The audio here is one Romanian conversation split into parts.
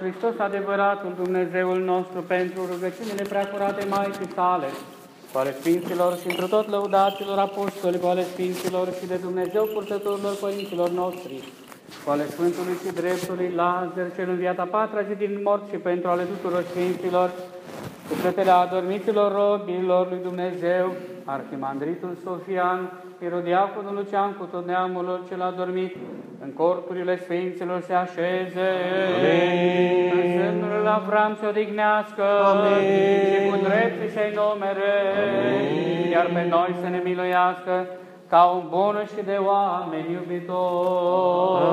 Hristos adevăratul Dumnezeul nostru, pentru rugăciunile preacurate Maicii sale, cu ale Sfinților și întru tot lăudaților apostoli, cu ale Sfinților și de Dumnezeu purtătorilor părinților noștri, cu ale Sfântului și Dreptului Lazar, cel înviat a patra zi din morți, și pentru ale tuturor Sfinților, sufletele adormiților robilor lui Dumnezeu, Arhimandritul Sofian, Irodiaconul Lucian, cu tot neamul cel adormit, în corpurile Sfinților se așeze. Amin. În semnul Avram se odihnească. Amin. Și cu drept să-i numere. Amin. Iar pe noi să ne miluiască, ca un bun și de oameni iubitori.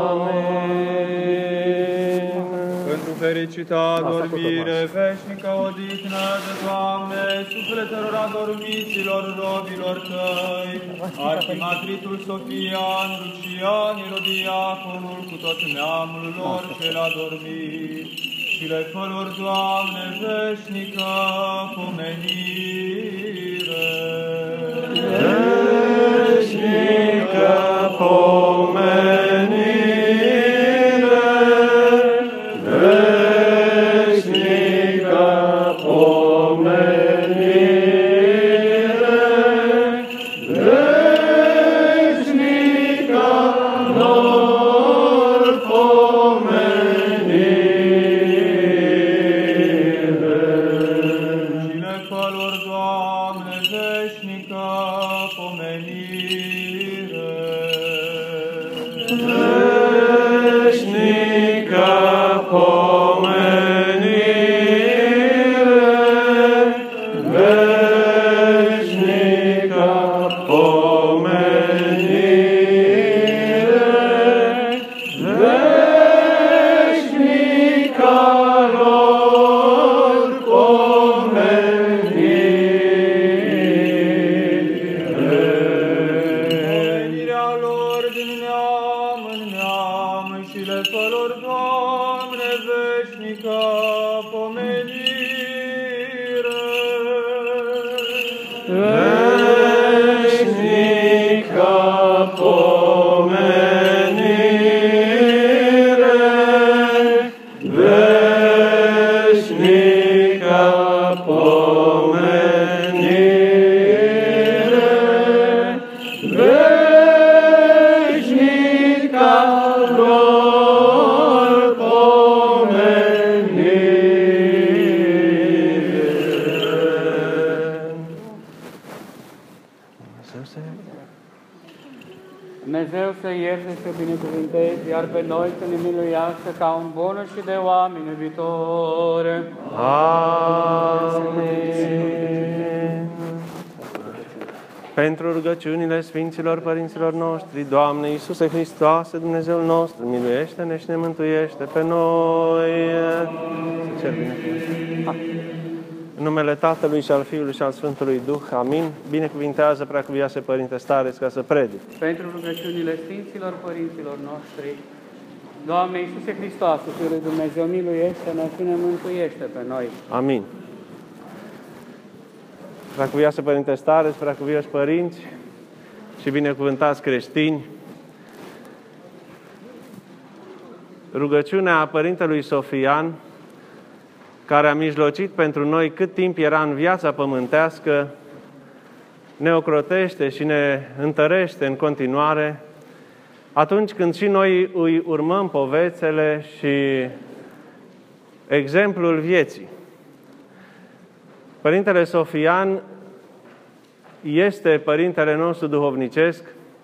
Amin. Pentru fericită adormire veșnică odihnă de Doamne, sufletelor adormiților robilor Tăi, Arhimatritul Sofian, Lucian, Irodiaconul, cu tot neamul lor cel adormit, și le fă lor, Doamne, veșnică pomenire. Veșnică pomenire. Dumnezeu să ierte și să binecuvânteze, iar pe noi să ne miluiască, ca un bun și de oameni iubitori. Amin. Pentru rugăciunile Sfinților Părinților noștri, Doamne Iisuse Hristoase, Dumnezeul nostru, miluiește-ne și ne mântuiește pe noi. Cer în numele Tatălui și al Fiului și al Sfântului Duh. Amin. Binecuvintează Preacuvioase Părinte Stareț ca să predic. Pentru rugăciunile Sfinților Părinților noștri, Doamne Iisuse Hristoase, Fiul lui Dumnezeu, miluiește-ne și ne mântuiește pe noi. Amin. Preacuvioase Părinte Stareț, preacuvioși părinți și binecuvântați creștini, rugăciunea Părintelui Sofian, care a mijlocit pentru noi cât timp era în viața pământească, ne ocrotește și ne întărește în continuare atunci când și noi îi urmăm povețele și exemplul vieții. Părintele Sofian este Părintele nostru duhovnicesc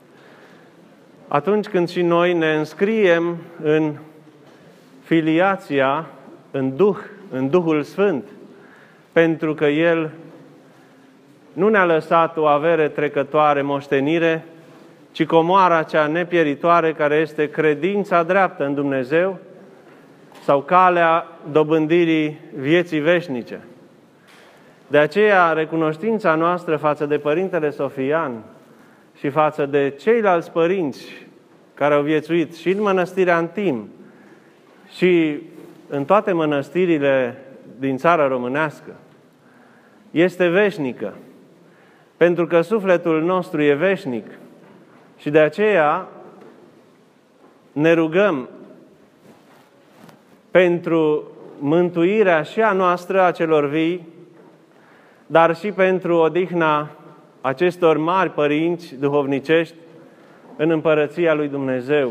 atunci când și noi ne înscriem în filiația, în Duh, în Duhul Sfânt, pentru că El nu ne-a lăsat o avere trecătoare, moștenire, ci comoara cea nepieritoare, care este credința dreaptă în Dumnezeu sau calea dobândirii vieții veșnice. De aceea, recunoștința noastră față de Părintele Sofian și față de ceilalți părinți care au viețuit și în mănăstirea Antim și în toate mănăstirile din țara românească, este veșnică, pentru că sufletul nostru e veșnic și de aceea ne rugăm pentru mântuirea și a noastră, a celor vii, dar și pentru odihna acestor mari părinți duhovnicești în împărăția lui Dumnezeu.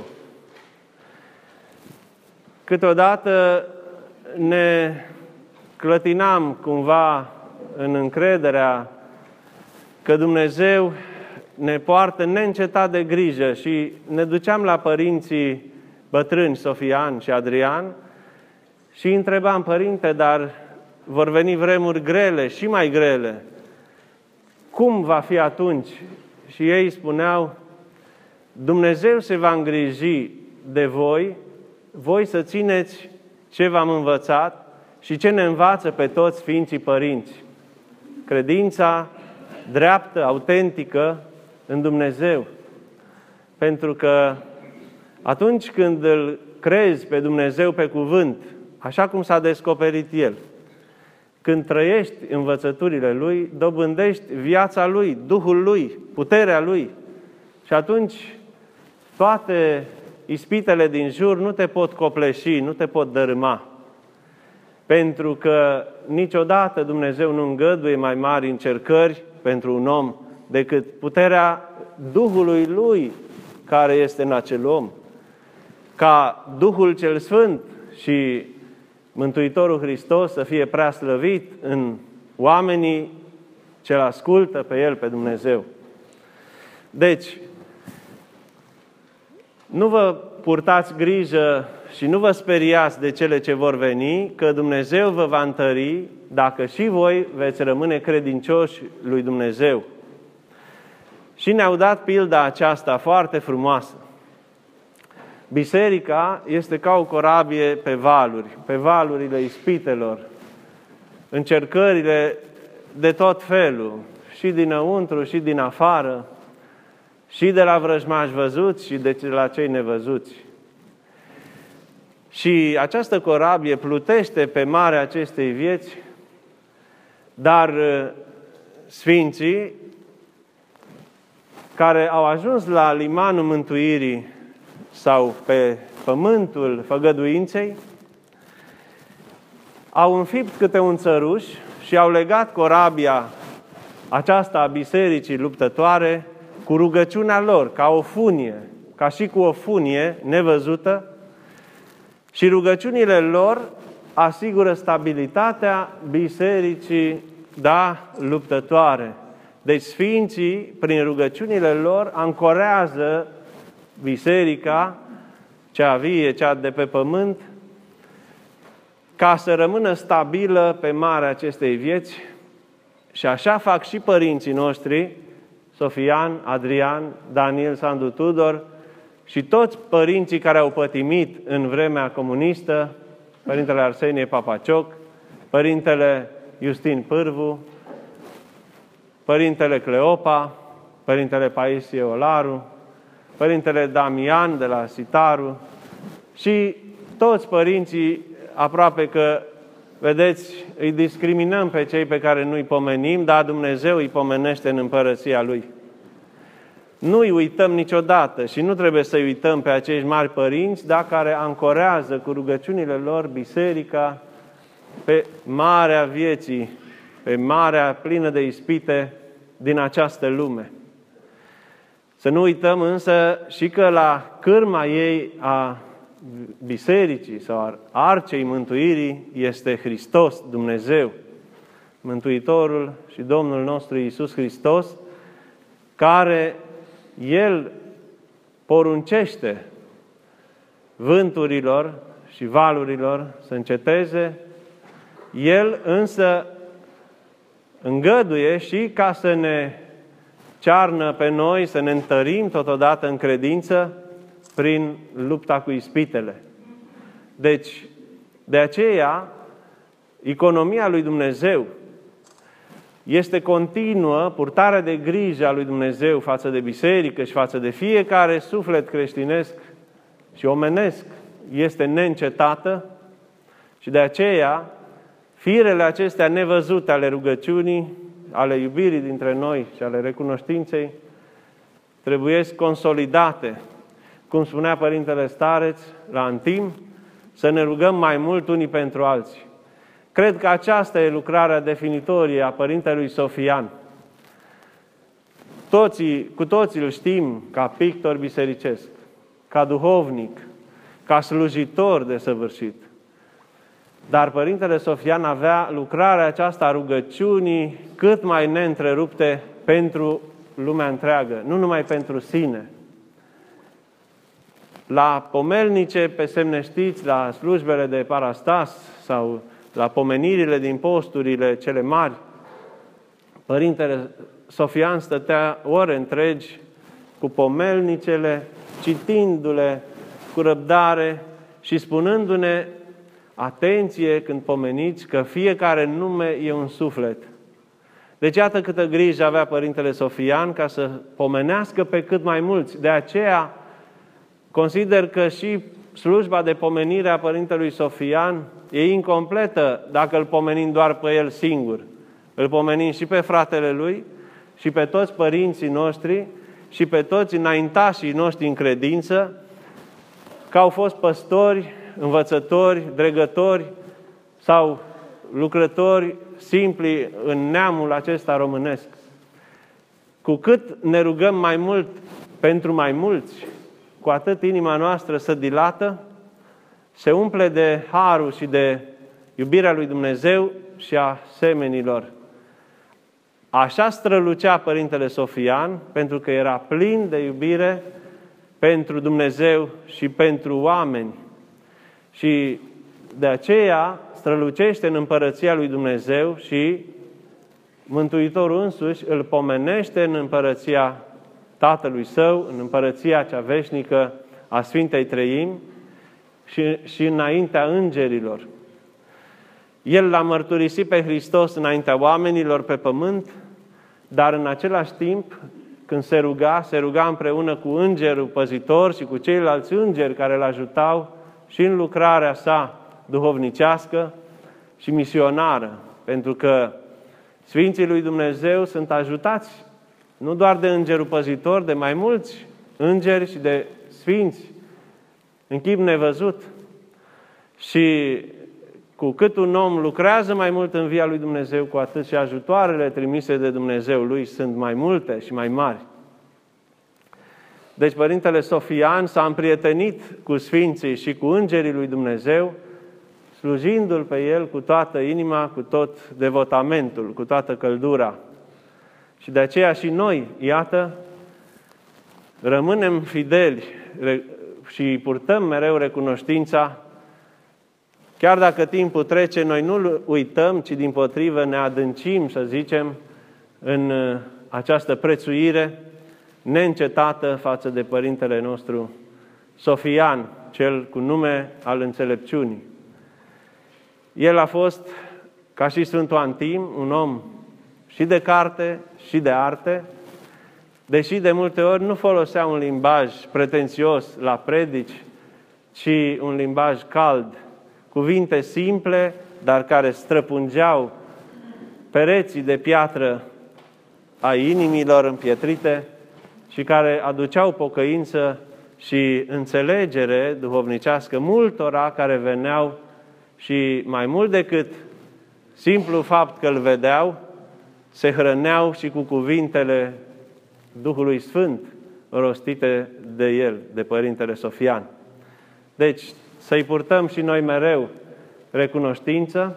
Câteodată ne clătinam cumva în încrederea că Dumnezeu ne poartă neîncetat de grijă și ne duceam la părinții bătrâni, Sofian și Adrian, și îi întrebam: Părinte, dar vor veni vremuri grele și mai grele. Cum va fi atunci? Și ei spuneau: Dumnezeu se va îngriji de voi, voi să țineți ce v-am învățat și ce ne învață pe toți Sfinții Părinți. Credința dreaptă, autentică în Dumnezeu. Pentru că atunci când îl crezi pe Dumnezeu pe cuvânt, așa cum s-a descoperit El, când trăiești învățăturile Lui, dobândești viața Lui, Duhul Lui, puterea Lui. Și atunci toate ispitele din jur nu te pot copleși, nu te pot dărâma. Pentru că niciodată Dumnezeu nu îngăduie mai mari încercări pentru un om decât puterea Duhului Lui care este în acel om. Ca Duhul cel Sfânt și Mântuitorul Hristos să fie prea slăvit în oamenii ce-L ascultă pe El, pe Dumnezeu. Deci, nu vă purtați grijă și nu vă speriați de cele ce vor veni, că Dumnezeu vă va întări dacă și voi veți rămâne credincioși lui Dumnezeu. Și ne-au dat pilda aceasta foarte frumoasă. Biserica este ca o corabie pe valurile ispitelor, încercările de tot felul, și dinăuntru și din afară, și de la vrăjmași văzuți și de la cei nevăzuți. Și această corabie plutește pe marea acestei vieți, dar sfinții care au ajuns la limanul mântuirii sau pe pământul făgăduinței, au înfipt câte un țăruș și au legat corabia aceasta a bisericii luptătoare cu rugăciunea lor, ca o funie, ca și cu o funie nevăzută, și rugăciunile lor asigură stabilitatea bisericii, luptătoare. Deci sfinții, prin rugăciunile lor, ancorează biserica, cea vie, cea de pe pământ, ca să rămână stabilă pe marea acestei vieți. Și așa fac și părinții noștri, Sofian, Adrian, Daniel, Sandu Tudor, și toți părinții care au pătimit în vremea comunistă, Părintele Arsenie Papacioc, Părintele Justin Pârvu, Părintele Cleopa, Părintele Paisie Olaru, Părintele Damian de la Sitaru și toți părinții, aproape că, vedeți, îi discriminăm pe cei pe care nu îi pomenim, dar Dumnezeu îi pomenește în împărăția Lui. Nu îi uităm niciodată și nu trebuie să-i uităm pe acești mari părinți, care ancorează cu rugăciunile lor biserica pe marea vieții, pe marea plină de ispite din această lume. Să nu uităm însă și că la cârma ei a bisericii sau a arcei mântuirii este Hristos, Dumnezeu, Mântuitorul și Domnul nostru Iisus Hristos, care El poruncește vânturilor și valurilor să înceteze, El însă îngăduie și ca să ne cearnă pe noi, să ne întărim totodată în credință prin lupta cu ispitele. Deci, de aceea, economia lui Dumnezeu este continuă, purtarea de grijă a lui Dumnezeu față de biserică și față de fiecare suflet creștinesc și omenesc este neîncetată și de aceea firele acestea nevăzute ale rugăciunii, ale iubirii dintre noi și ale recunoștinței trebuiesc consolidate. Cum spunea Părintele Stareț la Antim, să ne rugăm mai mult unii pentru alții. Cred că aceasta e lucrarea definitorie a Părintelui Sofian. Cu toții îl știm ca pictor bisericesc, ca duhovnic, ca slujitor desăvârșit. Dar Părintele Sofian avea lucrarea aceasta a rugăciunii cât mai neîntrerupte pentru lumea întreagă, nu numai pentru sine. La pomelnice, pe semne știți, la slujbele de parastas sau la pomenirile din posturile cele mari, Părintele Sofian stătea ore întregi cu pomelnicele, citindu-le cu răbdare și spunându-ne: atenție când pomeniți, că fiecare nume e un suflet. Deci iată câtă grijă avea Părintele Sofian ca să pomenească pe cât mai mulți. De aceea consider că și slujba de pomenire a Părintelui Sofian e incompletă dacă îl pomenim doar pe el singur. Îl pomenim și pe fratele lui, și pe toți părinții noștri, și pe toți înaintașii noștri în credință, că au fost păstori, învățători, dregători sau lucrători simpli în neamul acesta românesc. Cu cât ne rugăm mai mult pentru mai mulți, cu atât inima noastră se dilată, se umple de harul și de iubirea lui Dumnezeu și a semenilor. Așa strălucea Părintele Sofian, pentru că era plin de iubire pentru Dumnezeu și pentru oameni. Și de aceea strălucește în împărăția lui Dumnezeu și Mântuitorul însuși îl pomenește în împărăția Tatălui Său, în împărăția cea veșnică a Sfintei Treimi și înaintea îngerilor. El l-a mărturisit pe Hristos înaintea oamenilor pe pământ, dar în același timp, când se ruga împreună cu îngerul păzitor și cu ceilalți îngeri care îl ajutau și în lucrarea sa duhovnicească și misionară, pentru că Sfinții lui Dumnezeu sunt ajutați nu doar de îngerul păzitor, de mai mulți îngeri și de sfinți în chip nevăzut. Și cu cât un om lucrează mai mult în via lui Dumnezeu, cu atât și ajutoarele trimise de Dumnezeu lui sunt mai multe și mai mari. Deci Părintele Sofian s-a împrietenit cu sfinții și cu îngerii lui Dumnezeu, slujindu-L pe El cu toată inima, cu tot devotamentul, cu toată căldura. Și de aceea și noi, iată, rămânem fideli și purtăm mereu recunoștința. Chiar dacă timpul trece, noi nu-L uităm, ci dimpotrivă ne adâncim, să zicem, în această prețuire neîncetată față de Părintele nostru Sofian, cel cu nume al înțelepciunii. El a fost, ca și Sfântul Antim, un om și de carte și de arte, deși de multe ori nu folosea un limbaj pretențios la predici, ci un limbaj cald, cuvinte simple, dar care străpungeau pereții de piatră a inimilor împietrite și care aduceau pocăință și înțelegere duhovnicească multora care veneau și mai mult decât simplu fapt că îl vedeau, se hrăneau și cu cuvintele Duhului Sfânt rostite de el, de Părintele Sofian. Deci, să-i purtăm și noi mereu recunoștință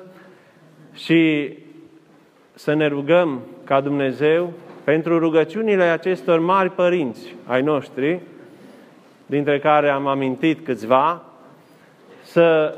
și să ne rugăm ca Dumnezeu pentru rugăciunile acestor mari părinți ai noștri, dintre care am amintit câțiva, să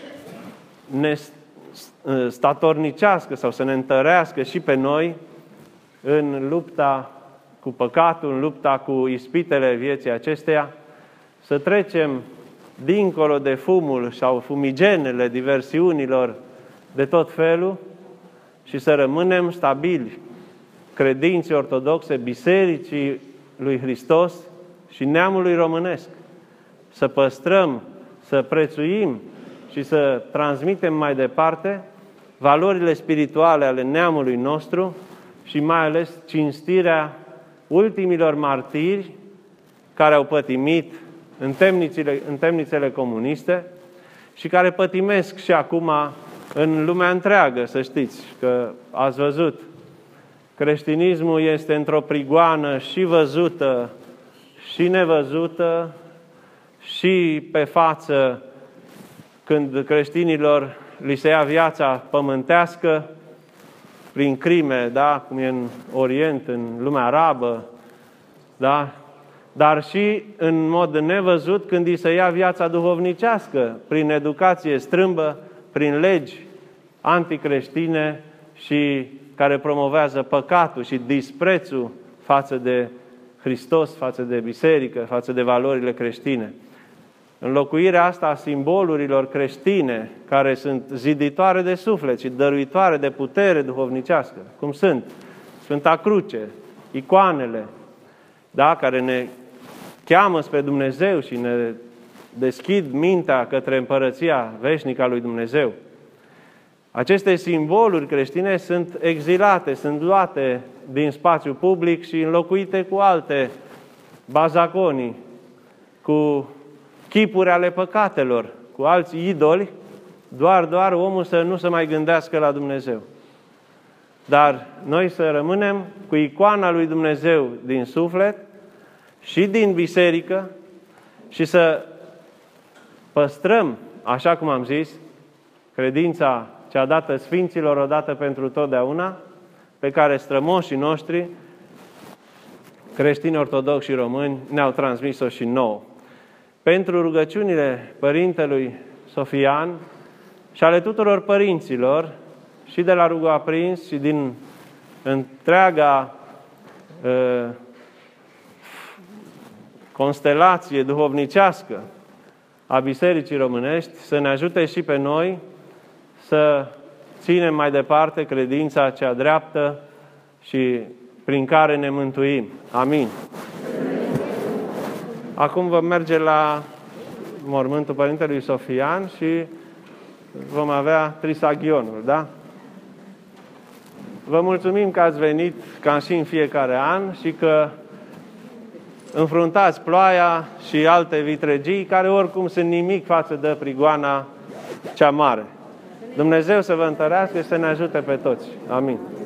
ne statornicească sau să ne întărească și pe noi în lupta cu păcatul, în lupta cu ispitele vieții acesteia, să trecem dincolo de fumul sau fumigenele diversiunilor de tot felul și să rămânem stabili credinții ortodoxe, bisericii lui Hristos și neamului românesc. Să păstrăm, să prețuim și să transmitem mai departe valorile spirituale ale neamului nostru și mai ales cinstirea ultimilor martiri care au pătimit în temnițele comuniste și care pătimesc și acum în lumea întreagă, să știți, că ați văzut. Creștinismul este într-o prigoană și văzută și nevăzută, și pe față când creștinilor li se ia viața pământească prin crime, da, cum e în Orient, în lumea arabă, da, dar și în mod nevăzut când îi se ia viața duhovnicească, prin educație strâmbă, prin legi anticreștine și care promovează păcatul și disprețul față de Hristos, față de biserică, față de valorile creștine. Înlocuirea asta a simbolurilor creștine, care sunt ziditoare de suflet și dăruitoare de putere duhovnicească, cum sunt Sfânta Cruce, icoanele, da, care ne cheamă spre Dumnezeu și ne deschid mintea către împărăția veșnică a lui Dumnezeu. Aceste simboluri creștine sunt exilate, sunt luate din spațiu public și înlocuite cu alte bazaconii, cu chipuri ale păcatelor, cu alți idoli, doar omul să nu se mai gândească la Dumnezeu. Dar noi să rămânem cu icoana lui Dumnezeu din suflet și din biserică și să păstrăm, așa cum am zis, credința cea dată Sfinților odată pentru totdeauna, pe care strămoșii noștri, creștini ortodoxi și români, ne-au transmis-o și nouă. Pentru rugăciunile Părintelui Sofian și ale tuturor părinților, și de la Rugul Aprins și din întreaga constelație duhovnicească a Bisericii Românești, să ne ajute și pe noi să ținem mai departe credința cea dreaptă și prin care ne mântuim. Amin. Acum vom merge la mormântul Părintelui Sofian și vom avea Trisagionul, da? Vă mulțumim că ați venit ca și în fiecare an și că înfruntați ploaia și alte vitregii care oricum sunt nimic față de prigoana cea mare. Dumnezeu să vă întărească și să ne ajute pe toți. Amin.